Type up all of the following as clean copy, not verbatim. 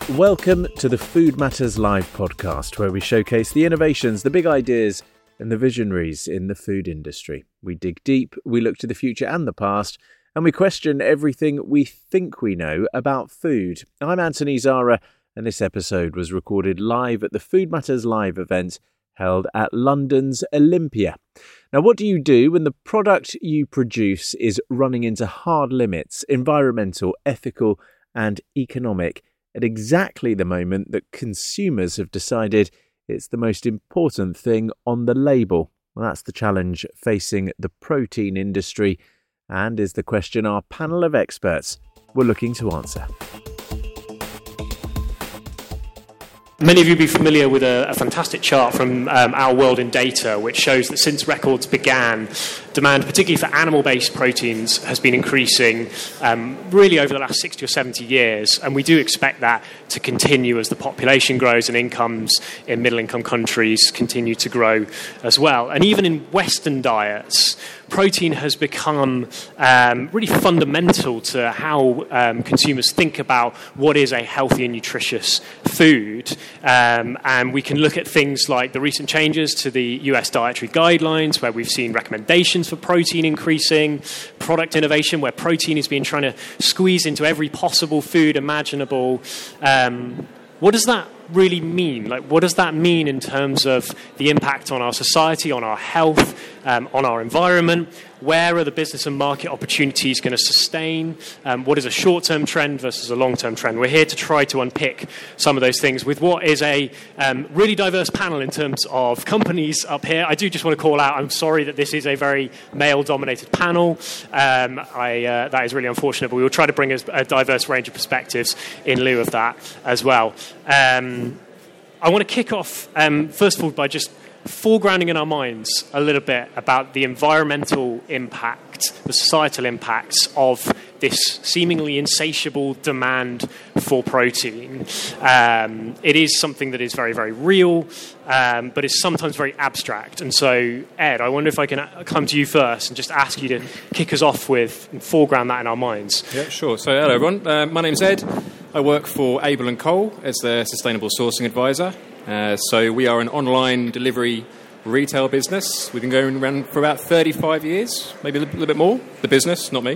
Welcome to the Food Matters Live podcast, where we showcase the innovations, the big ideas, and the visionaries in the food industry. We dig deep, we look to the future and the past, and we question everything we think we know about food. I'm Anthony Zara, and this episode was recorded live at the Food Matters Live event held at London's Olympia. Now, what do you do when the product you produce is running into hard limits, environmental, ethical, and economic, at exactly the moment that consumers have decided it's the most important thing on the label? Well, that's the challenge facing the protein industry, and is the question our panel of experts were looking to answer. Many of you will be familiar with a fantastic chart from Our World in Data, which shows that since records began, demand, particularly for animal-based proteins, has been increasing really over the last 60 or 70 years. And we do expect that to continue as the population grows and incomes in middle-income countries continue to grow as well. And even in Western diets, protein has become really fundamental to how consumers think about what is a healthy and nutritious food. And we can look at things like the recent changes to the US dietary guidelines, where we've seen recommendations for protein increasing, product innovation, where protein is being trying to squeeze into every possible food imaginable. What does that really mean? Like, what does that mean in terms of the impact on our society, on our health, on our environment? Where are the business and market opportunities going to sustain? What is a short-term trend versus a long-term trend? We're here to try to unpick some of those things with what is a really diverse panel in terms of companies up here. I do just want to call out, I'm sorry that this is a very male-dominated panel. That is really unfortunate, but we will try to bring a diverse range of perspectives in lieu of that as well. I want to kick off, first of all, by just foregrounding in our minds a little bit about the environmental impact, the societal impacts of this seemingly insatiable demand for protein. It is something that is very, very real, but is sometimes very abstract. And so, Ed, I wonder if I can come to you first and just ask you to kick us off with and foreground that in our minds. Yeah, sure. So, hello, everyone. My name's Ed. I work for Abel & Cole as the Sustainable Sourcing Advisor. So we are an online delivery retail business. We've been going around for about 35 years, maybe a little bit more, the business, not me.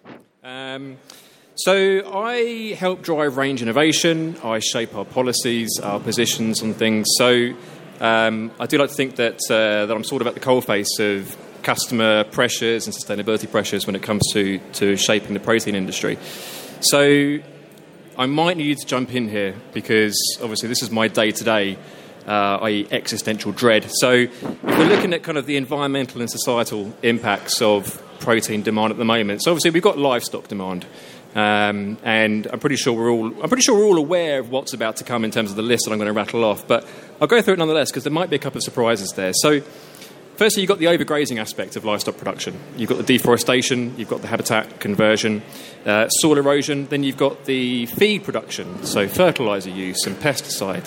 So I help drive range innovation. I shape our policies, our positions on things. So I do like to think that I'm sort of at the coalface of customer pressures and sustainability pressures when it comes to shaping the protein industry. So I might need you to jump in here because obviously this is my day-to-day, i.e. existential dread. So if we're looking at kind of the environmental and societal impacts of protein demand at the moment, so obviously we've got livestock demand, and I'm pretty sure we're all aware of what's about to come in terms of the list that I'm going to rattle off. But I'll go through it nonetheless because there might be a couple of surprises there. So firstly, you've got the overgrazing aspect of livestock production. You've got the deforestation, you've got the habitat conversion, soil erosion, then you've got the feed production, so fertiliser use and pesticides.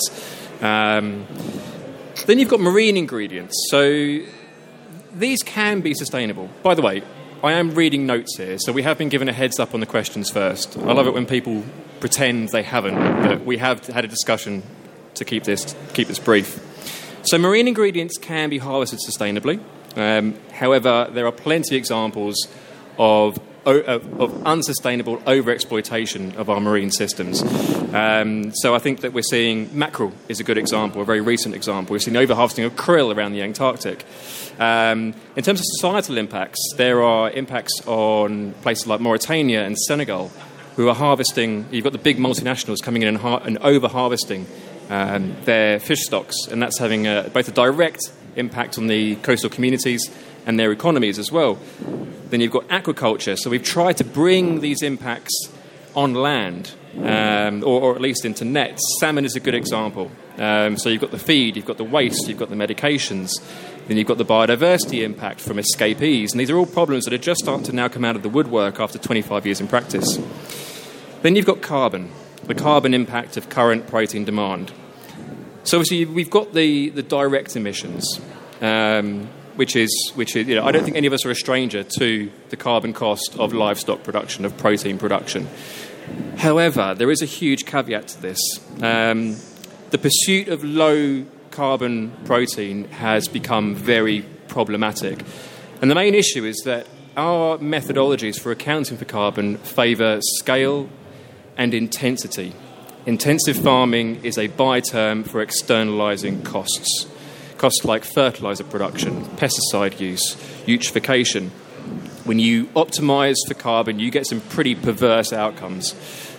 Then you've got marine ingredients. So these can be sustainable. By the way, I am reading notes here, so we have been given a heads up on the questions first. I love it when people pretend they haven't, but we have had a discussion to keep this brief. So marine ingredients can be harvested sustainably. However, there are plenty of examples of unsustainable overexploitation of our marine systems. So I think that we're seeing mackerel is a good example, a very recent example. We've seen overharvesting of krill around the Antarctic. In terms of societal impacts, there are impacts on places like Mauritania and Senegal, who are harvesting. You've got the big multinationals coming in and over-harvesting their fish stocks, and that's having both a direct impact on the coastal communities and their economies as well. Then you've got aquaculture, so we've tried to bring these impacts on land, or at least into nets. Salmon is a good example. So you've got the feed, you've got the waste, you've got the medications, then you've got the biodiversity impact from escapees, and these are all problems that are just starting to now come out of the woodwork after 25 years in practice. Then you've got carbon, the carbon impact of current protein demand. So obviously we've got the direct emissions, which is I don't think any of us are a stranger to the carbon cost of livestock production, of protein production. However, there is a huge caveat to this. The pursuit of low-carbon protein has become very problematic. And the main issue is that our methodologies for accounting for carbon favour scale and intensity. Intensive farming is a by-term for externalising costs. Costs like fertiliser production, pesticide use, eutrophication. When you optimise for carbon, you get some pretty perverse outcomes.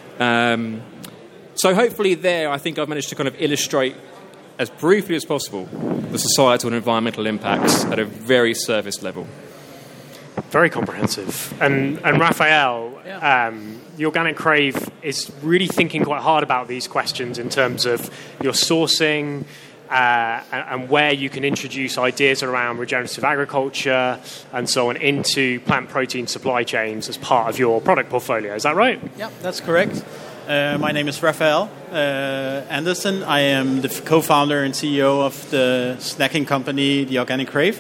So hopefully there, I think I've managed to kind of illustrate as briefly as possible the societal and environmental impacts at a very surface level. Very comprehensive. And Raphael, the Organic Crave is really thinking quite hard about these questions in terms of your sourcing and where you can introduce ideas around regenerative agriculture and so on into plant protein supply chains as part of your product portfolio. Is that right? Yeah, that's correct. My name is Raphael Anderson. I am the co-founder and CEO of the snacking company, The Organic Crave.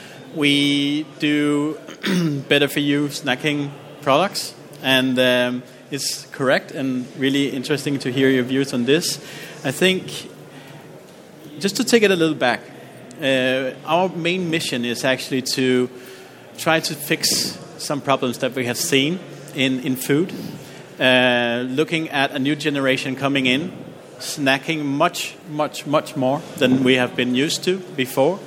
We do better-for-you snacking products, and it's correct and really interesting to hear your views on this. I think, just to take it a little back, our main mission is actually to try to fix some problems that we have seen in food. Looking at a new generation coming in, snacking much, much, much more than we have been used to before.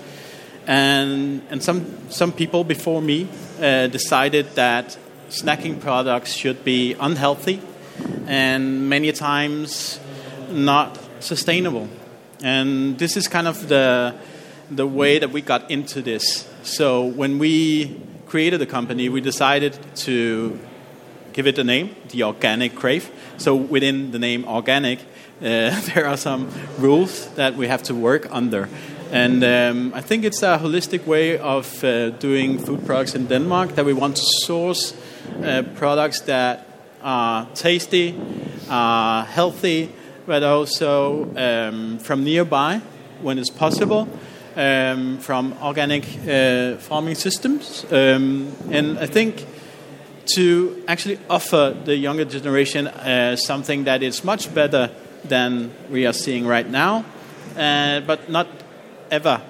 And some people before me decided that snacking products should be unhealthy and many times not sustainable. And this is kind of the way that we got into this. So when we created the company, we decided to give it a name, The Organic Crave. So within the name organic, there are some rules that we have to work under. And I think it's a holistic way of doing food products in Denmark, that we want to source products that are tasty, healthy, but also from nearby when it's possible, from organic farming systems. And I think to actually offer the younger generation something that is much better than we are seeing right now, but not ever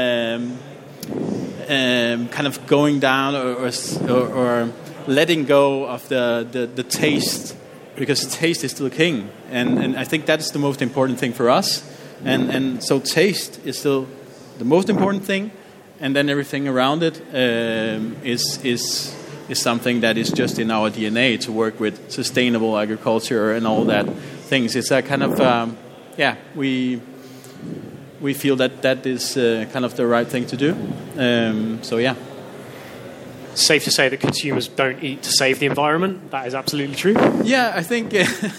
kind of going down or letting go of the taste, because taste is still king, and I think that's the most important thing for us, and so taste is still the most important thing, and then everything around it is something that is just in our DNA to work with sustainable agriculture and all that things. It's a kind of we feel that is kind of the right thing to do. So yeah. Safe to say that consumers don't eat to save the environment. That is absolutely true. Yeah, I think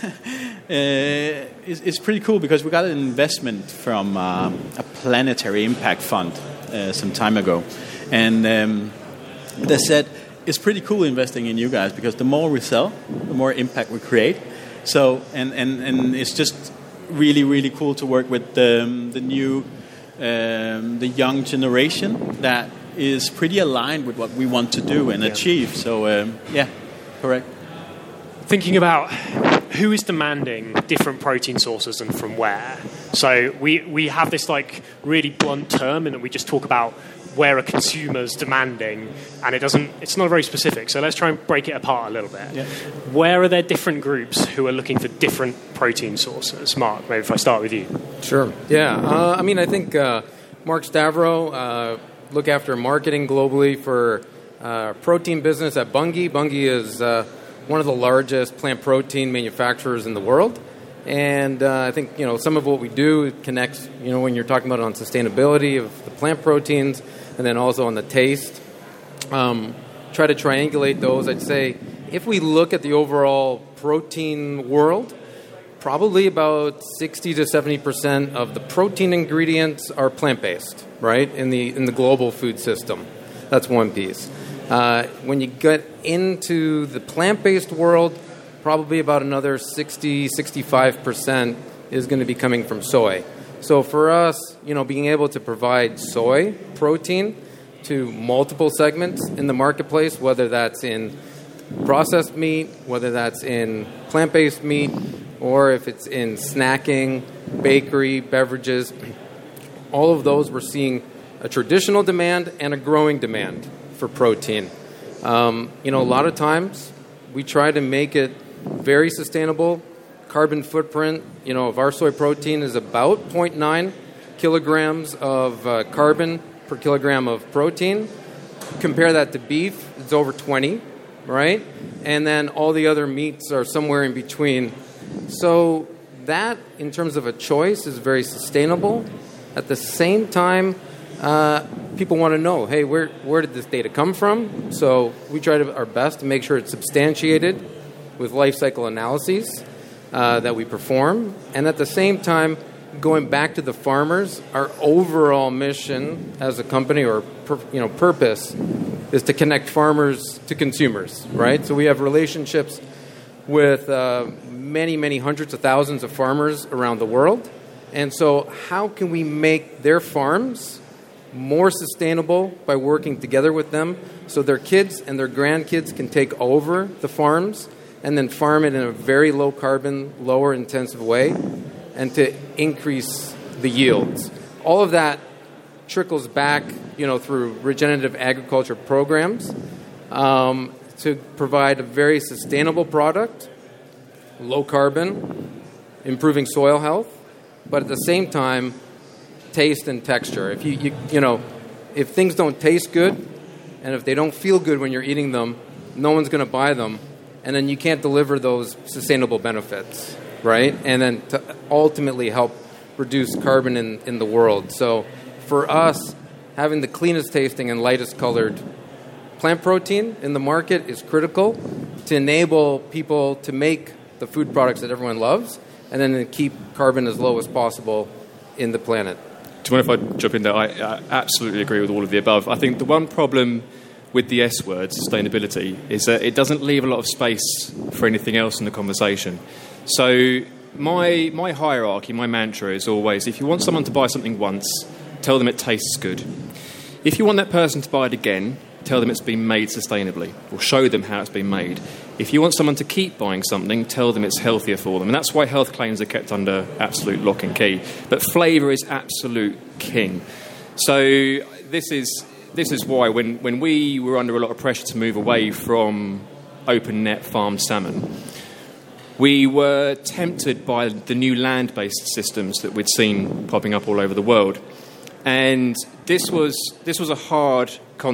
it's pretty cool, because we got an investment from a planetary impact fund some time ago, and they said it's pretty cool investing in you guys, because the more we sell, the more impact we create. So and it's just really, really cool to work with the new, the young generation that is pretty aligned with what we want to do and achieve. So, correct. Thinking about who is demanding different protein sources and from where. So we have this like really blunt term in that we just talk about where a consumer's demanding, and it's not very specific. So let's try and break it apart a little bit. Yeah. Where are there different groups who are looking for different protein sources? Mark, maybe if I start with you. Sure. Yeah. I think Mark Stavro look after marketing globally for protein business at Bunge. Bunge is one of the largest plant protein manufacturers in the world. And I think, some of what we do connects, when you're talking about on sustainability of the plant proteins, and then also on the taste. Try to triangulate those. I'd say if we look at the overall protein world, probably about 60 to 70% of the protein ingredients are plant-based, right, in the global food system. That's one piece. When you get into the plant-based world, probably about another 60, 65% is going to be coming from soy. So for us, being able to provide soy protein to multiple segments in the marketplace, whether that's in processed meat, whether that's in plant-based meat, or if it's in snacking, bakery, beverages, all of those we're seeing a traditional demand and a growing demand for protein. A lot of times we try to make it very sustainable. Carbon footprint, of our soy protein is about 0.9 kilograms of carbon per kilogram of protein. Compare that to beef, it's over 20, right? And then all the other meats are somewhere in between. So that, in terms of a choice, is very sustainable. At the same time, people want to know, hey, where did this data come from? So we try our best to make sure it's substantiated with life cycle analyses that we perform. And at the same time, going back to the farmers, our overall mission as a company or purpose is to connect farmers to consumers, right? So we have relationships with many, many hundreds of thousands of farmers around the world. And so how can we make their farms more sustainable by working together with them so their kids and their grandkids can take over the farms and then farm it in a very low carbon, lower intensive way and to increase the yields. All of that trickles back, through regenerative agriculture programs to provide a very sustainable product, low carbon, improving soil health, but at the same time, taste and texture. If if things don't taste good, and if they don't feel good when you're eating them, no one's going to buy them, and then you can't deliver those sustainable benefits, right? And then to ultimately help reduce carbon in the world. So for us, having the cleanest tasting and lightest colored plant protein in the market is critical to enable people to make the food products that everyone loves, and then to keep carbon as low as possible in the planet. Do you mind if I jump in there? I absolutely agree with all of the above. I think the one problem with the S word, sustainability, is that it doesn't leave a lot of space for anything else in the conversation. So my hierarchy, my mantra is always, if you want someone to buy something once, tell them it tastes good. If you want that person to buy it again, tell them it's been made sustainably, or show them how it's been made. If you want someone to keep buying something, tell them it's healthier for them. And that's why health claims are kept under absolute lock and key. But flavour is absolute king. So this is why when we were under a lot of pressure to move away from open net farmed salmon, we were tempted by the new land-based systems that we'd seen popping up all over the world. And this was a hard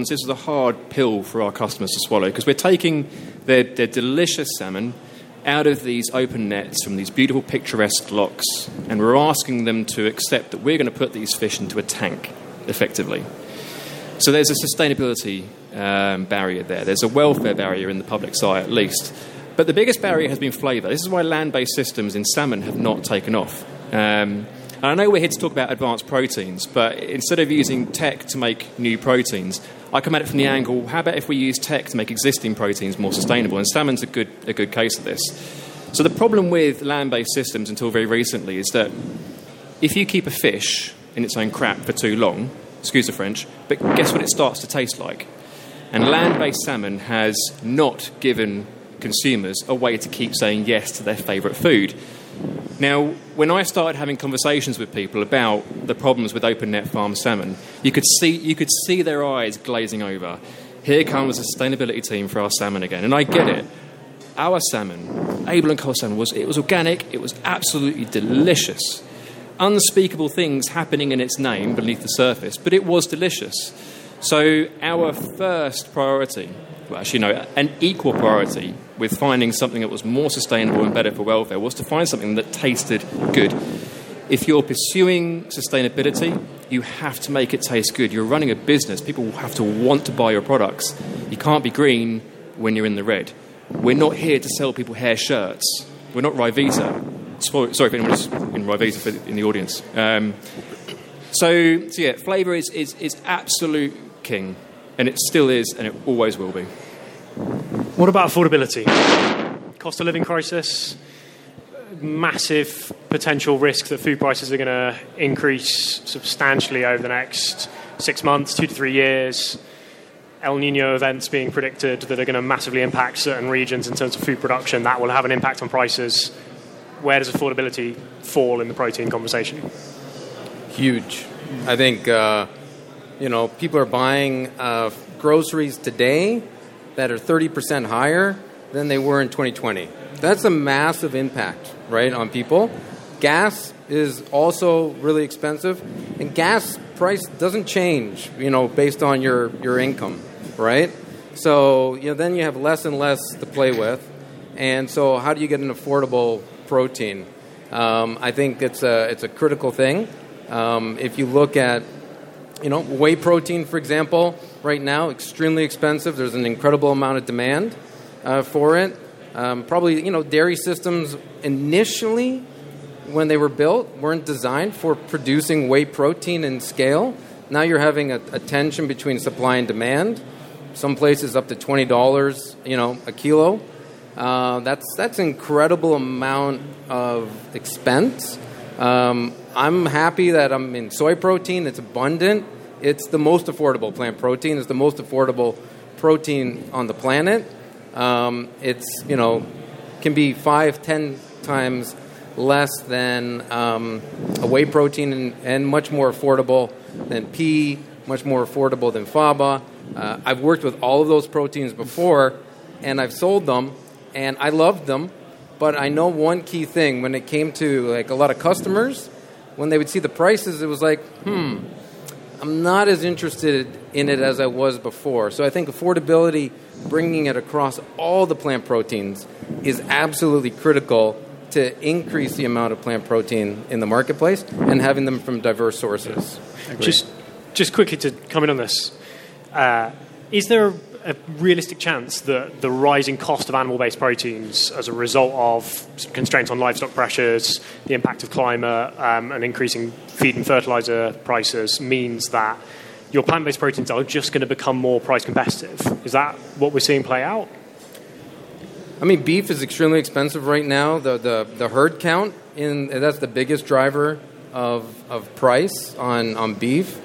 pill for our customers to swallow, because we're taking their delicious salmon out of these open nets from these beautiful picturesque locks, and we're asking them to accept that we're going to put these fish into a tank, effectively. So there's a sustainability barrier there. There's a welfare barrier in the public's eye, at least. But the biggest barrier has been flavour. This is why land-based systems in salmon have not taken off. And I know we're here to talk about advanced proteins, but instead of using tech to make new proteins, I come at it from the angle, how about if we use tech to make existing proteins more sustainable? And salmon's a good case of this. So the problem with land-based systems until very recently is that if you keep a fish in its own crap for too long, excuse the French, but guess what it starts to taste like? And land-based salmon has not given consumers a way to keep saying yes to their favourite food. Now, when I started having conversations with people about the problems with open net farm salmon, you could see their eyes glazing over. Here comes the sustainability team for our salmon again, and I get it. Our salmon, Abel & Co salmon, was organic. It was absolutely delicious. Unspeakable things happening in its name beneath the surface, but it was delicious. So our first priority, well, actually no, an equal priority with finding something that was more sustainable and better for welfare was to find something that tasted good. If you're pursuing sustainability, you have to make it taste good. You're running a business. People have to want to buy your products. You can't be green when you're in the red. We're not here to sell people hair shirts. We're not Ryvita. Sorry if anyone's in Ryvita in the audience. So yeah, flavour is absolute king, and it still is, and it always will be. What about affordability? Cost of living crisis, massive potential risk that food prices are going to increase substantially over the next 6 months, 2 to 3 years. El Nino events being predicted that are going to massively impact certain regions in terms of food production. That will have an impact on prices. Where does affordability fall in the protein conversation? Huge. I think, people are buying groceries today that are 30% higher than they were in 2020. That's a massive impact, right, on people. Gas is also really expensive, and gas price doesn't change, based on your income, right? So, then you have less and less to play with. And so how do you get an affordable protein? I think it's a critical thing. If you look at, whey protein, for example, right now, extremely expensive. There's an incredible amount of demand for it. Probably, dairy systems initially, when they were built, weren't designed for producing whey protein in scale. Now you're having a tension between supply and demand. Some places up to $20, a kilo. That's an incredible amount of expense. I'm happy that I'm in soy protein. It's abundant. It's the most affordable plant protein. It's the most affordable protein on the planet. It's, can be 5-10 times less than a whey protein and much more affordable than pea, much more affordable than faba. I've worked with all of those proteins before, and I've sold them, and I loved them. But I know one key thing when it came to a lot of customers, when they would see the prices, it was like, I'm not as interested in it as I was before. So I think affordability, bringing it across all the plant proteins, is absolutely critical to increase the amount of plant protein in the marketplace and having them from diverse sources. Just quickly to comment on this, is there a realistic chance that the rising cost of animal-based proteins as a result of constraints on livestock pressures, the impact of climate, and increasing feed and fertilizer prices means that your plant-based proteins are just going to become more price competitive? Is that what we're seeing play out? I mean, beef is extremely expensive right now. The herd count, that's the biggest driver of price on beef,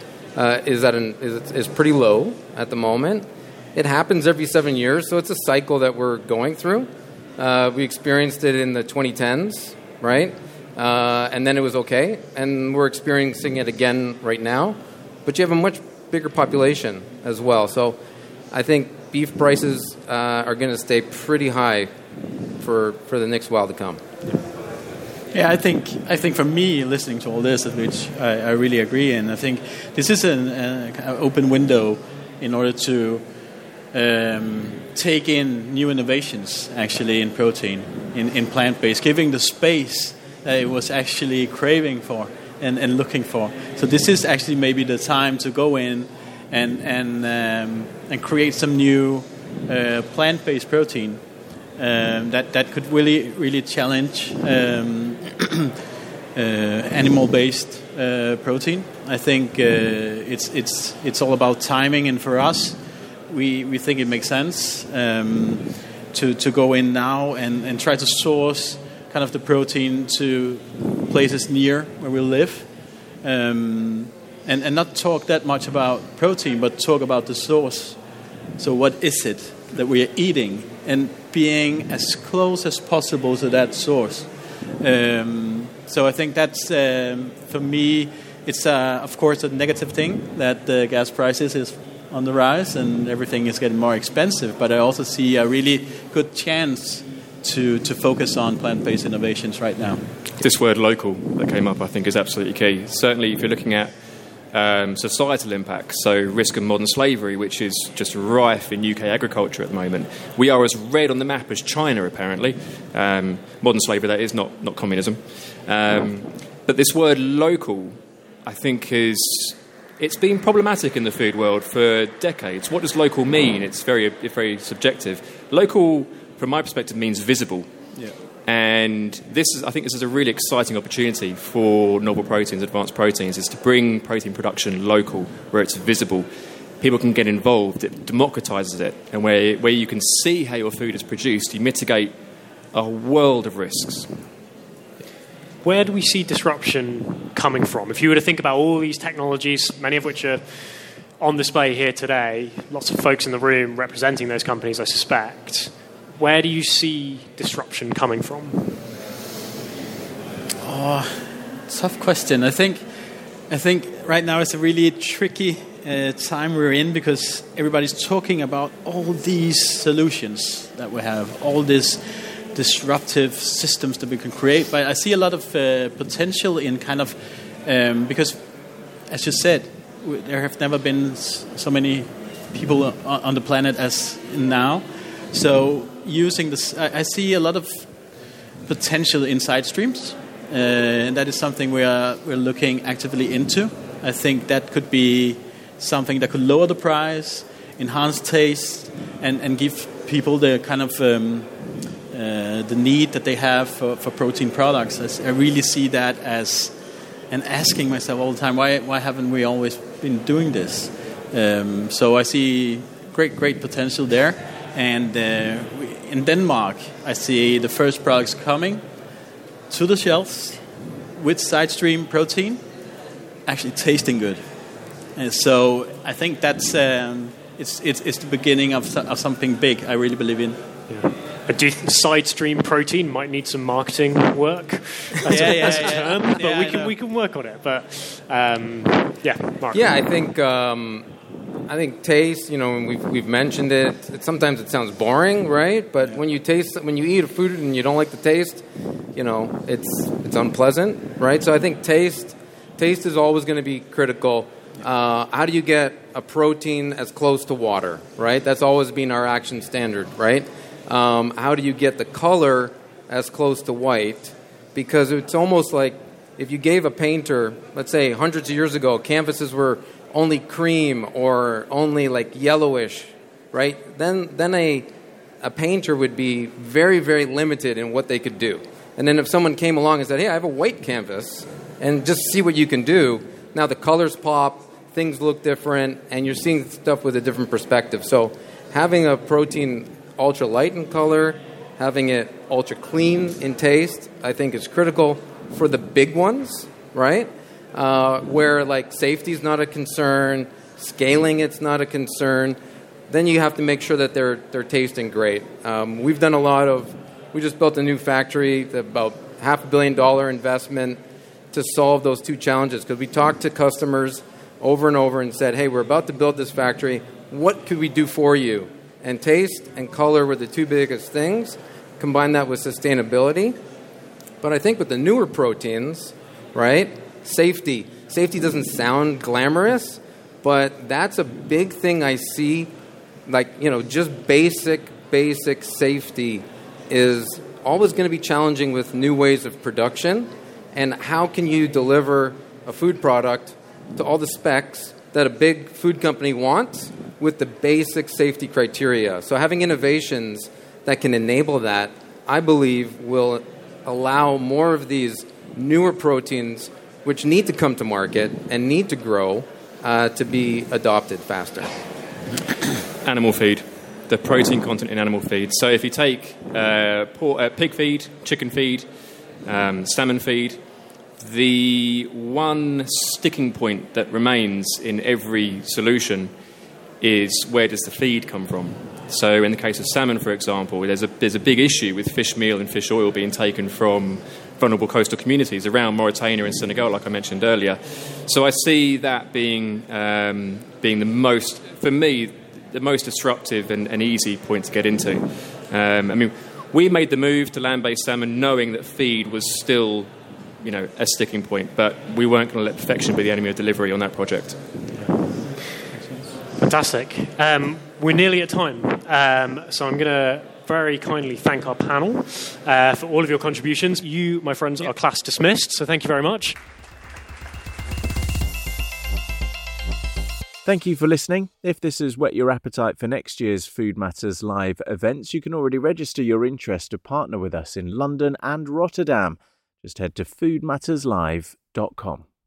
is pretty low at the moment. It happens every 7 years, so it's a cycle that we're going through. We experienced it in the 2010s, right? And then it was okay, and we're experiencing it again right now. But you have a much bigger population as well, so I think beef prices are going to stay pretty high for the next while to come. Yeah, I think for me, listening to all this, which I really agree in, I think this is an open window in order to take in new innovations, actually, in protein, in plant-based, giving the space that it was actually craving for and looking for. So this is actually maybe the time to go in and create some new plant-based protein that could really challenge animal-based protein. I think it's all about timing, and for us, we think it makes sense to go in now and try to source kind of the protein to places near where we live, and not talk that much about protein, but talk about the source. So what is it that we are eating, and being as close as possible to that source. So I think that's, for me, it's of course a negative thing that the gas prices is on the rise and everything is getting more expensive, but I also see a really good chance to focus on plant-based innovations right now. This word local that came up, I think, is absolutely key. Certainly if you're looking at societal impacts, so risk of modern slavery, which is just rife in UK agriculture at the moment. We are as red on the map as China, apparently. Modern slavery, that is, not communism. But this word local, I think, it's been problematic in the food world for decades. What does local mean? It's very subjective. Local, from my perspective, means visible. Yeah. And I think this is a really exciting opportunity for novel proteins, advanced proteins, is to bring protein production local, where it's visible. People can get involved. It democratizes it. And where you can see how your food is produced, you mitigate a world of risks. Where do we see disruption coming from? If you were to think about all these technologies, many of which are on display here today, lots of folks in the room representing those companies, I suspect. Where do you see disruption coming from? Tough question. I think right now it's a really tricky time we're in because everybody's talking about all these solutions that we have, all these disruptive systems that we can create. But I see a lot of potential in kind of because, as you said, there have never been so many people on the planet as now. So using this, I see a lot of potential in side streams, and that is something we're looking actively into. I think that could be something that could lower the price, enhance taste, and give people the kind of the need that they have for protein products. I really see that as, and asking myself all the time, why haven't we always been doing this? So I see great potential there. And in Denmark, I see the first products coming to the shelves with side stream protein, actually tasting good. And so I think that's it's the beginning of something big. I really believe in. Yeah. I do think side stream protein might need some marketing work as a term, but we can work on it. But Mark. Yeah, I think taste, and we've mentioned it. Sometimes it sounds boring, right? But when you eat a food and you don't like the taste, it's unpleasant, right? So I think taste is always going to be critical. How do you get a protein as close to water, right? That's always been our action standard, right? How do you get the color as close to white? Because it's almost like if you gave a painter, let's say hundreds of years ago, canvases were only cream or only like yellowish, right? Then a painter would be very, very limited in what they could do. And then if someone came along and said, hey, I have a white canvas, and just see what you can do, now the colors pop, things look different, and you're seeing stuff with a different perspective. So having a protein ultra light in color, having it ultra clean in taste, I think is critical for the big ones, right? Where like safety is not a concern, scaling it's not a concern, then you have to make sure that they're tasting great. We just built a new factory, about $500 million investment to solve those two challenges, because we talked to customers over and over and said, hey, we're about to build this factory, what could we do for you? And taste and color were the two biggest things. Combine that with sustainability. But I think with the newer proteins, right, safety doesn't sound glamorous, but that's a big thing I see. Like, just basic safety is always going to be challenging with new ways of production. And how can you deliver a food product to all the specs that a big food company wants with the basic safety criteria? So having innovations that can enable that, I believe, will allow more of these newer proteins, which need to come to market and need to grow, to be adopted faster. Animal feed, the protein content in animal feed. So if you take pig feed, chicken feed, salmon feed, the one sticking point that remains in every solution is where does the feed come from? So in the case of salmon, for example, there's a big issue with fish meal and fish oil being taken from vulnerable coastal communities around Mauritania and Senegal, like I mentioned earlier. So I see that being the most, for me, the most disruptive and easy point to get into. We made the move to land-based salmon knowing that feed was still, a sticking point, but we weren't going to let perfection be the enemy of delivery on that project. Fantastic. We're nearly at time, so I'm going to very kindly thank our panel for all of your contributions. You, my friends, are class dismissed, so thank you very much. Thank you for listening. If this has whet your appetite for next year's Food Matters Live events, you can already register your interest to partner with us in London and Rotterdam. Just head to foodmatterslive.com.